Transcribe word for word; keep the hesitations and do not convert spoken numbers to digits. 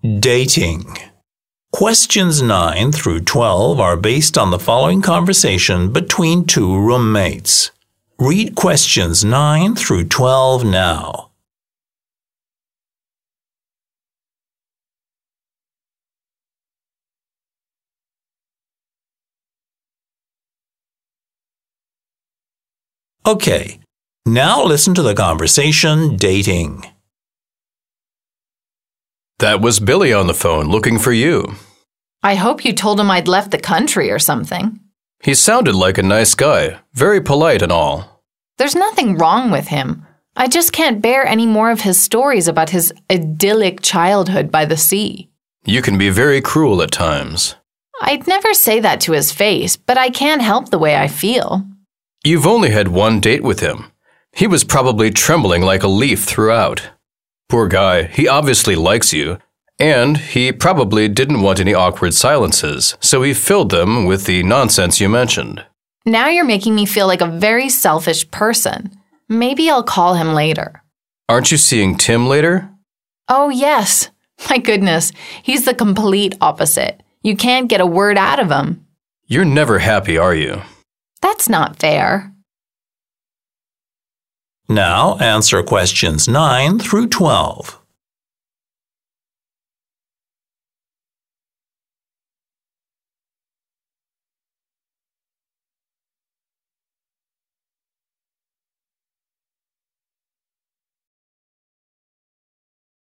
Dating. Questions nine through twelve are based on the following conversation between two roommates. Read questions nine through twelve now. Okay, now listen to the conversation dating. That was Billy on the phone looking for you. I hope you told him I'd left the country or something. He sounded like a nice guy, very polite and all. There's nothing wrong with him. I just can't bear any more of his stories about his idyllic childhood by the sea. You can be very cruel at times. I'd never say that to his face, but I can't help the way I feel. You've only had one date with him. He was probably trembling like a leaf throughout. Poor guy, he obviously likes you. And he probably didn't want any awkward silences, so he filled them with the nonsense you mentioned. Now you're making me feel like a very selfish person. Maybe I'll call him later. Aren't you seeing Tim later? Oh, yes. My goodness, he's the complete opposite. You can't get a word out of him. You're never happy, are you? That's not fair. Now answer questions nine through twelve.